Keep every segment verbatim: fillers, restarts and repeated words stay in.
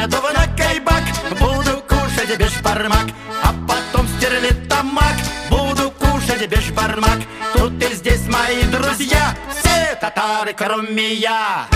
поеду на кайбак, буду кушать бешбармак, а потом стерлитамак, буду кушать бешбармак. Тут и здесь мои друзья, все татары, кроме я.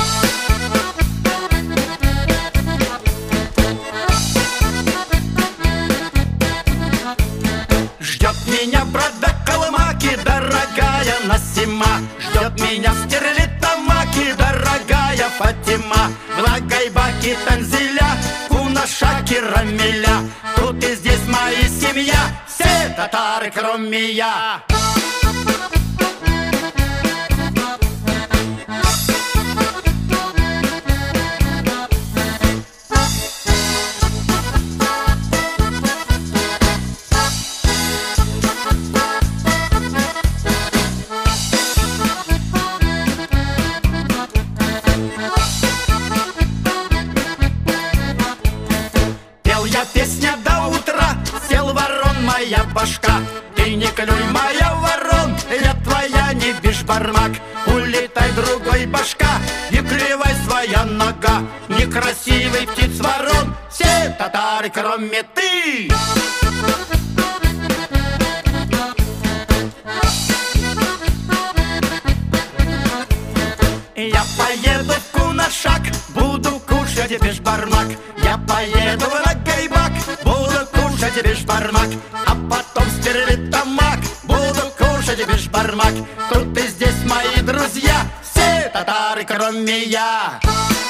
Ждет меня брат до Колымаки, дорогая Насима. Ждет меня в Стерлитамаке, дорогая Фатима. В Лагайбаке Танзиля, Кунашаки Рамиля. Тут и здесь моя семья, все татары, кроме я. Песня до утра, сел ворон моя башка. Ты не клюй, моя ворон, я твоя не бешбармак. Улетай, другой башка, не клевай своя нога. Некрасивый птиц ворон, все татары, кроме ты. Я поеду в Кунашак, буду кушать бешбармак. Я поеду в Лагайбак, буду кушать бешбармак, а потом в Стерлитамак, буду кушать бешбармак. Тут и здесь мои друзья, все татары, кроме я.